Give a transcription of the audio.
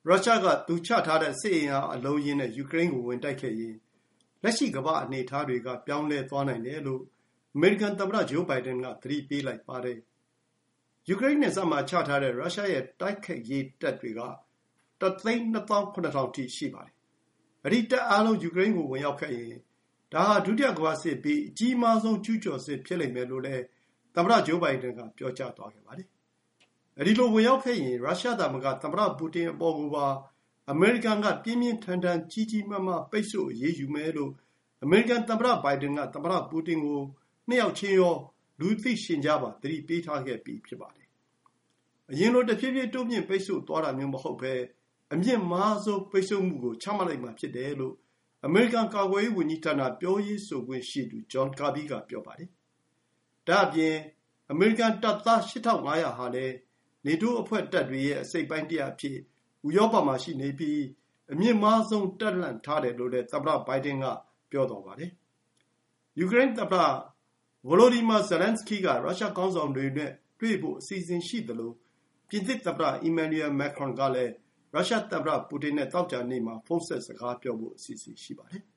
ရုရှားကသူချထားတဲ့စစ်အင်အားအလုံးရင်းနဲ့ယူကရိန်းကိုဝင်တိုက်ခဲ့ရင်လက်ရှိကမ္ဘာအနေအထားတွေကပြောင်းလဲသွားနိုင်တယ်လို့အမေရိကန်သမ္မတဂျိုးဘိုင်ဒန်ကသတိပေးလိုက်ပါတယ်။ယူကရိန်းနယ်စပ်မှာချထားတဲ့ရုရှားရဲ့တိုက်ခိုက်ရေးတပ်တွေက1,270,000 ထိရှိပါတယ်။အဲဒီတပ်အားလုံးယူကရိန်းကိုဝင်ရောက်ခဲ့ရင်ဒါဟာဒုတိယကမ္ဘာစစ်ပြီးအကြီးမားဆုံးကျူးကျော်စစ်ဖြစ်လိမ့်မယ်လို့လည်းသမ္မတဂျိုးဘိုင်ဒန်ကပြောကြားသွားခဲ့ပါတယ်။အဲဒီလိုဝင်ရောက်ခဲ့ရင်ရုရှားသာမကသမ္မတပူတင်အပေါ်ကိုပါအမေရိကန်ကပြင်းပြင်းထန်ထန်ကြီးကြီးမားမားပိတ်ဆို့အရေးယူမယ်လို့အမေရိကန်သမ္မတဘိုင်ဒန်ကသမ္မတပူတင်ကိုနှစ်ယောက်ချင်းရောလူသိရှင်ကြားပါသတိပေးထားခဲ့ပြီးဖြစ်ပါတယ်။အရင်လိုတဖြည်းဖြည်းတိုးမြင့်ပိတ်ဆို့သွားတာမျိုးမဟုတ်ဘဲအမြင့်မားဆုံးပိတ်ဆို့မှုကိုချမှတ်လိုက်မှဖြစ်တယ်လို့အမေရိကန်ကာကွယ်ရေးဝန်ကြီးဌာနပြောရေးဆိုခွင့်ရှိသူဂျွန်ကာဘီကပြောပါတယ်။ဒါ့အပြင်အမေရိကန်တပ်သား 8,500 ဟာလည်းနေတိုးအဖွဲ့တပ်တွေရဲ့အစိတ်အပိုင်းတစ်ရပ်အဖြစ်ဥရောပမှာရှိနေပြီးအမြင့်မားဆုံးတပ်လှန့်ထားတယ်လို့လည်းသမ္မတဘိုင်ဒန်ကပြောသွားပါတယ်။ယူကရိန်းသမ္မတဗိုလိုဒီမာဇယ်လန်စကီးကရုရှားခေါင်းဆောင်တွေနဲ့တွေ့ဖို့အစီအစဉ်ရှိသလိုပြင်သစ်သမ္မတအီမန်နျူရယ်မက်ခရွန်ကလည်းရုရှားသမ္မတပူတင်နဲ့သောကြာနေ့မှာဖုန်းဆက်စကားပြောဖို့အစီအစဉ်ရှိပါတယ်။